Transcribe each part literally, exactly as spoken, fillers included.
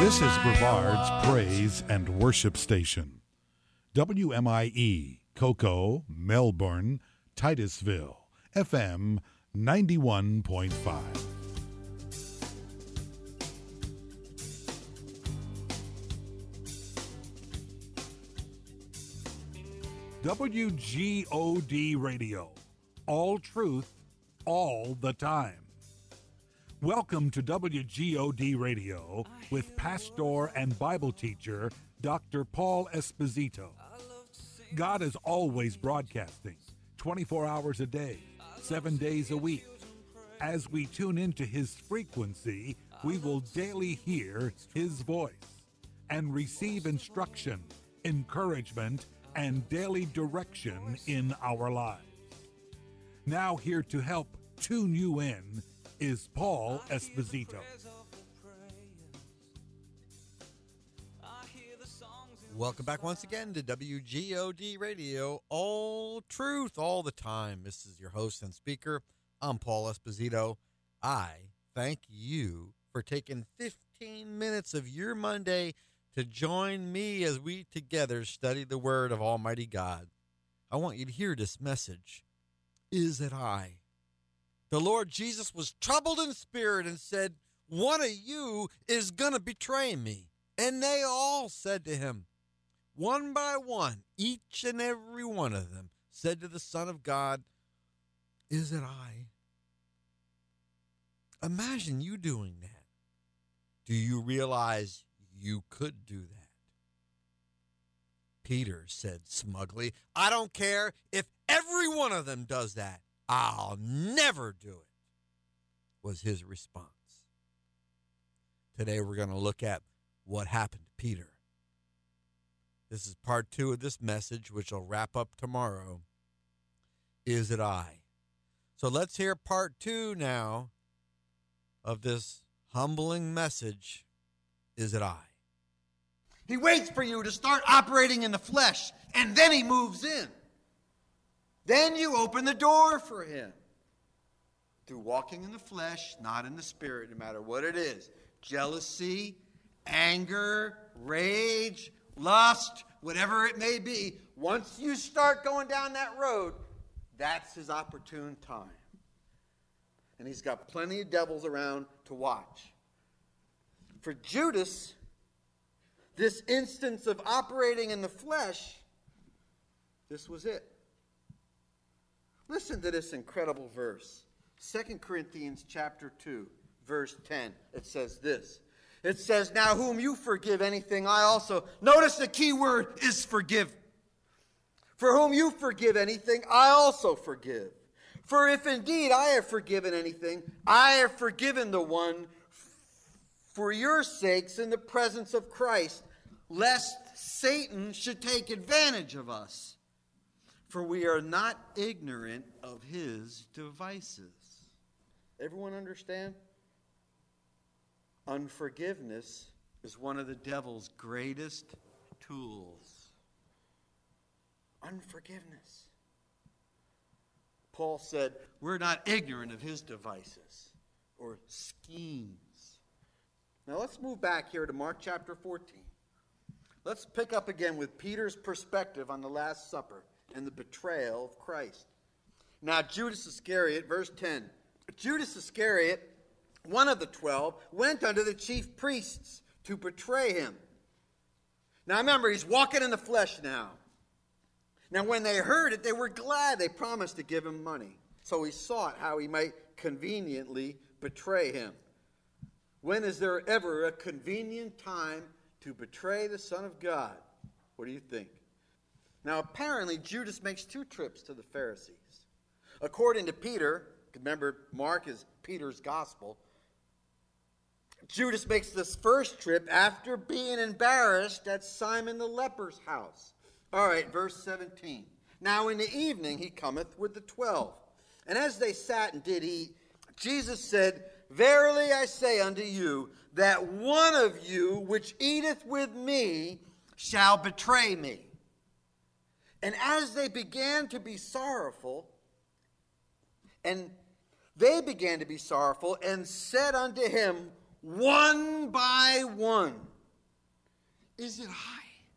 This is Brevard's Praise and Worship Station. W M I E, Cocoa, Melbourne, Titusville, F M ninety-one point five. W G O D Radio. All truth, all the time. Welcome to W G O D Radio with pastor and Bible teacher Doctor Paul Esposito. God is always broadcasting, twenty-four hours a day, seven days a week. As we tune into his frequency, we will daily hear his voice and receive instruction, encouragement, and daily direction in our lives. Now here to help tune you in is Paul Esposito. Welcome back once again to W G O D Radio, all truth, all the time. This is your host and speaker. I'm Paul Esposito. I thank you for taking fifteen minutes of your Monday to join me as we together study the Word of Almighty God. I want you to hear this message. Is it I? The Lord Jesus was troubled in spirit and said, one of you is going to betray me. And they all said to him, one by one, each and every one of them said to the Son of God, is it I? Imagine you doing that. Do you realize you could do that? Peter said smugly, I don't care if every one of them does that. I'll never do it, was his response. Today we're going to look at what happened to Peter. This is part two of this message, which will wrap up tomorrow. Is it I? So let's hear part two now of this humbling message. Is it I? He waits for you to start operating in the flesh, and then he moves in. Then you open the door for him. Through walking in the flesh, not in the spirit, no matter what it is. Jealousy, anger, rage, lust, whatever it may be. Once you start going down that road, that's his opportune time. And he's got plenty of devils around to watch. For Judas, this instance of operating in the flesh, this was it. Listen to this incredible verse. Second Corinthians chapter two, verse ten. It says this. It says, now whom you forgive anything, I also. Notice the key word is forgive. For whom you forgive anything, I also forgive. For if indeed I have forgiven anything, I have forgiven the one for your sakes in the presence of Christ, lest Satan should take advantage of us. For we are not ignorant of his devices. Everyone understand? Unforgiveness is one of the devil's greatest tools. Unforgiveness. Paul said, we're not ignorant of his devices or schemes. Now let's move back here to Mark chapter fourteen. Let's pick up again with Peter's perspective on the Last Supper and the betrayal of Christ. Now Judas Iscariot, verse ten. Judas Iscariot, one of the twelve, went unto the chief priests to betray him. Now remember, he's walking in the flesh now. Now when they heard it, they were glad. They promised to give him money. So he sought how he might conveniently betray him. When is there ever a convenient time to betray the Son of God? What do you think? Now apparently Judas makes two trips to the Pharisees. According to Peter, remember Mark is Peter's gospel, Judas makes this first trip after being embarrassed at Simon the leper's house. All right, verse seventeen. Now in the evening he cometh with the twelve. And as they sat and did eat, Jesus said, verily I say unto you, that one of you which eateth with me shall betray me. And as they began to be sorrowful, and they began to be sorrowful, and said unto him, one by one, Is it I?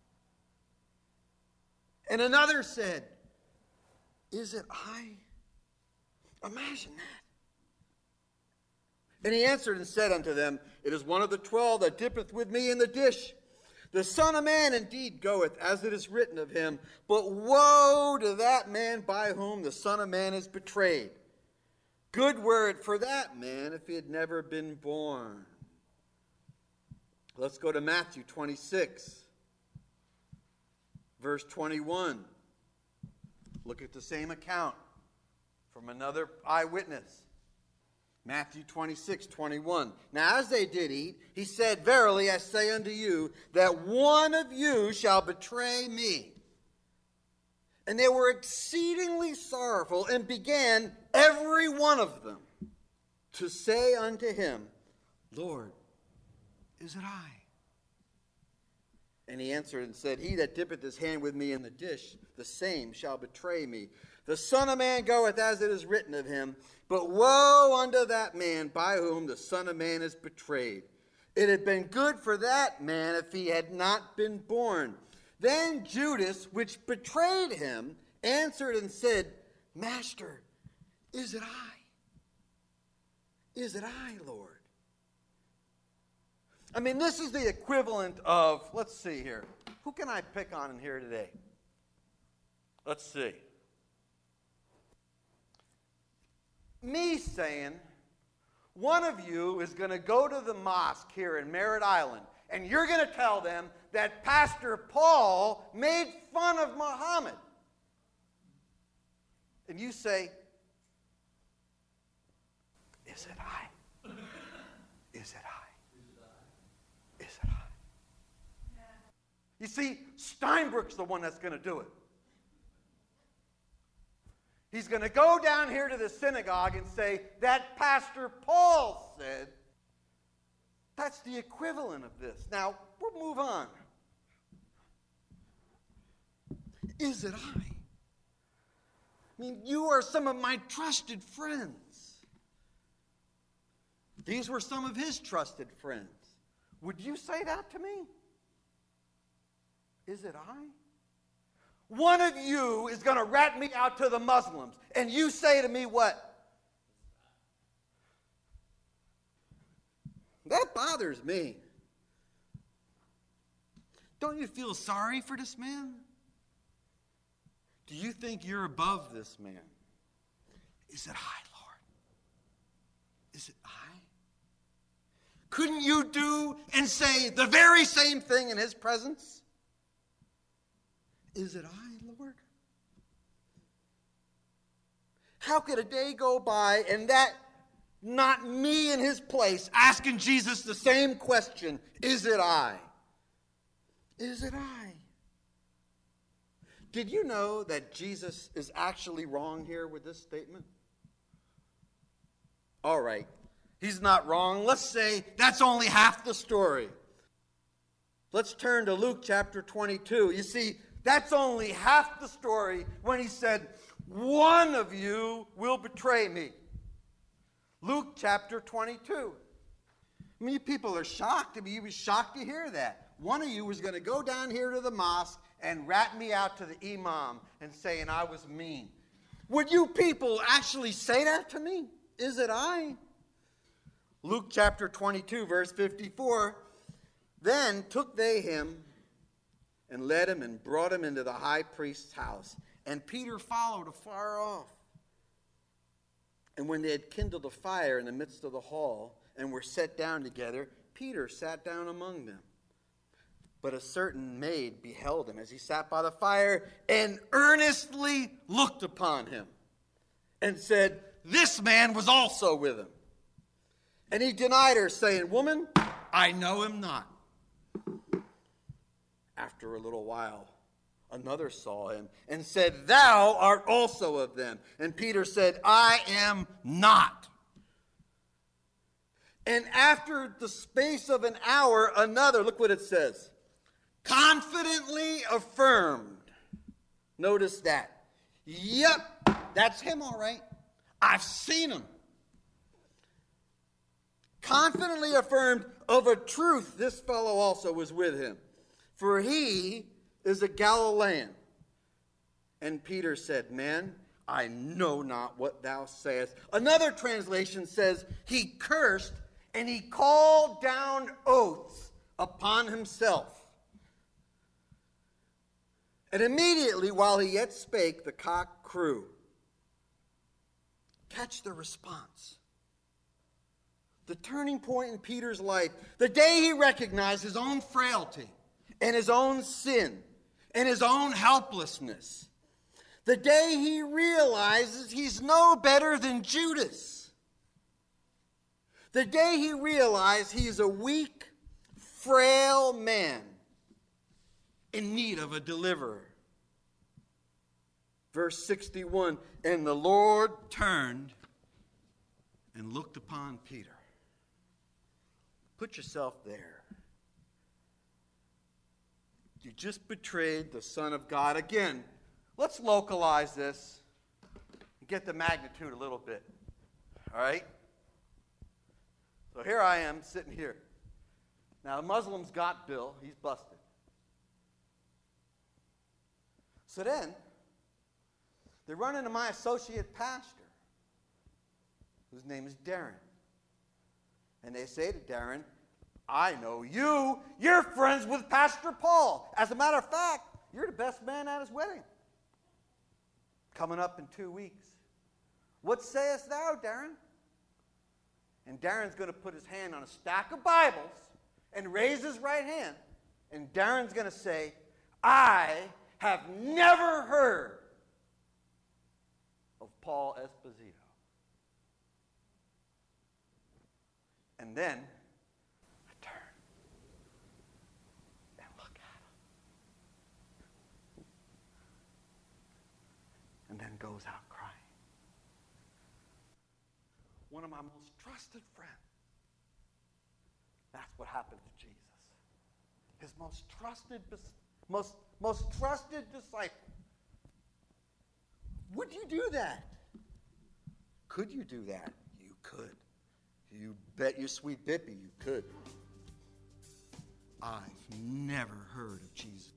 And another said, Is it I? Imagine that. And he answered and said unto them, It is one of the twelve that dippeth with me in the dish. The Son of Man indeed goeth, as it is written of him, but woe to that man by whom the Son of Man is betrayed. Good were it for that man if he had never been born. Let's go to Matthew twenty-six, verse twenty-one. Look at the same account from another eyewitness. Matthew twenty-six, twenty-one. Now as they did eat, he said, Verily I say unto you, that one of you shall betray me. And they were exceedingly sorrowful, and began every one of them to say unto him, Lord, is it I? And he answered and said, He that dippeth his hand with me in the dish, the same shall betray me. The Son of Man goeth as it is written of him, but woe unto that man by whom the Son of Man is betrayed. It had been good for that man if he had not been born. Then Judas, which betrayed him, answered and said, Master, is it I? Is it I, Lord? I mean, this is the equivalent of, let's see here. Who can I pick on in here today? Let's see. Me saying, one of you is going to go to the mosque here in Merritt Island, and you're going to tell them that Pastor Paul made fun of Muhammad. And you say, is it I? Is it I? Is it I? You see, Steinbrook's the one that's going to do it. He's going to go down here to the synagogue and say, that Pastor Paul said. That's the equivalent of this. Now, we'll move on. Is it I? I mean, you are some of my trusted friends. These were some of his trusted friends. Would you say that to me? Is it I? One of you is going to rat me out to the Muslims, and you say to me what? That bothers me. Don't you feel sorry for this man? Do you think you're above this man? Is it I, Lord? Is it I? Couldn't you do and say the very same thing in his presence? Is it I, Lord? How could a day go by and that not me in his place asking Jesus the same question, is it I? Is it I? Did you know that Jesus is actually wrong here with this statement? All right, he's not wrong. Let's say that's only half the story. Let's turn to Luke chapter twenty-two. You see, that's only half the story when he said, one of you will betray me. Luke chapter twenty-two. I mean, people are shocked. I mean, you were shocked to hear that. One of you was going to go down here to the mosque and rat me out to the imam and saying I was mean. Would you people actually say that to me? Is it I? Luke chapter twenty-two, verse fifty-four. Then took they him and led him and brought him into the high priest's house. And Peter followed afar off. And when they had kindled a fire in the midst of the hall and were set down together, Peter sat down among them. But a certain maid beheld him as he sat by the fire and earnestly looked upon him and said, this man was also with him. And he denied her, saying, Woman, I know him not. After a little while, another saw him and said, Thou art also of them. And Peter said, I am not. And after the space of an hour, another, look what it says, confidently affirmed. Notice that. Yep, that's him, all right. I've seen him. Confidently affirmed, of a truth, this fellow also was with him. for he is a Galilean. And Peter said, Man, I know not what thou sayest. Another translation says, he cursed and he called down oaths upon himself. And immediately while he yet spake, the cock crew. Catch the response. The turning point in Peter's life, the day he recognized his own frailty and his own sin and his own helplessness. The day he realizes he's no better than Judas. The day he realized he's a weak, frail man in need of a deliverer. Verse sixty-one, and the Lord turned and looked upon Peter. Put yourself there. You just betrayed the Son of God. Again, let's localize this and get the magnitude a little bit. All right? So here I am sitting here. Now, the Muslims got Bill. He's busted. So then, they run into my associate pastor, whose name is Darren. And they say to Darren, I know you. You're friends with Pastor Paul. As a matter of fact, you're the best man at his wedding. Coming up in two weeks. What sayest thou, Darren? And Darren's going to put his hand on a stack of Bibles and raise his right hand. And Darren's going to say, I have never heard of Paul Esposito. And then I turn and look at him. And then goes out crying. One of my most trusted friends. That's what happened to Jesus. His most trusted, most, most trusted disciple. Would you do that? Could you do that? You could. You bet your sweet bippy you could. I've never heard of Jesus.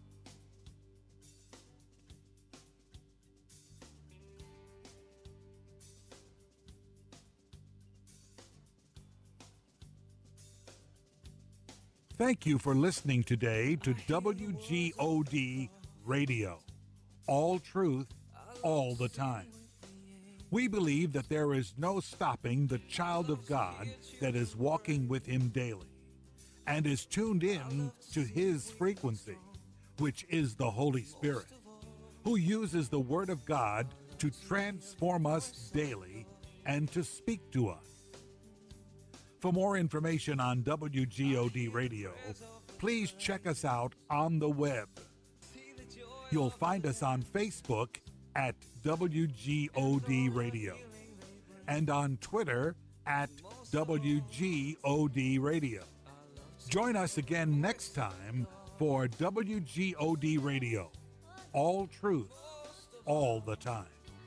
Thank you for listening today to W G O D Radio. All truth, all the time. We believe that there is no stopping the child of God that is walking with him daily and is tuned in to his frequency, which is the Holy Spirit, who uses the Word of God to transform us daily and to speak to us. For more information on W G O D Radio, please check us out on the web. You'll find us on Facebook at W G O D Radio and on Twitter at W G O D Radio. Join us again next time for W G O D Radio. All truth, all the time.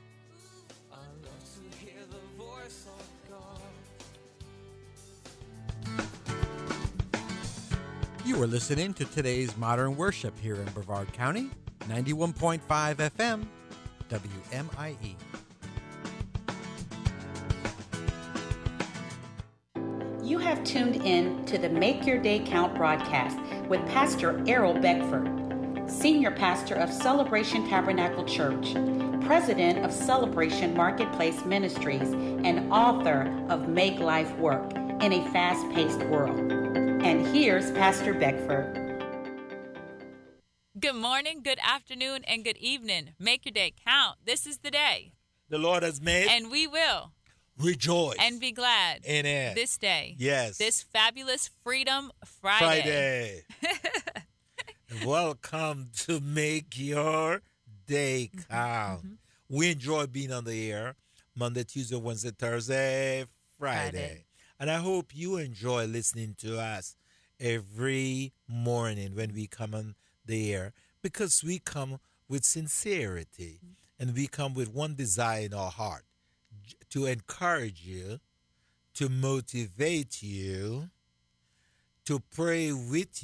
You are listening to today's Modern Worship here in Brevard County, ninety-one point five F M, W M I E. You have tuned in to the Make Your Day Count broadcast with Pastor Errol Beckford, Senior Pastor of Celebration Tabernacle Church, President of Celebration Marketplace Ministries, and author of Make Life Work in a Fast-Paced World. And here's Pastor Beckford. Good morning, good afternoon, and good evening. Make your day count. This is the day. The Lord has made. And we will. Rejoice. And be glad. In it. This day. Yes. This fabulous Freedom Friday. Friday. Welcome to Make Your Day Count. Mm-hmm. We enjoy being on the air Monday, Tuesday, Wednesday, Thursday, Friday. Friday. And I hope you enjoy listening to us every morning when we come on the air, because we come with sincerity and we come with one desire in our heart, to encourage you, to motivate you, to pray with you.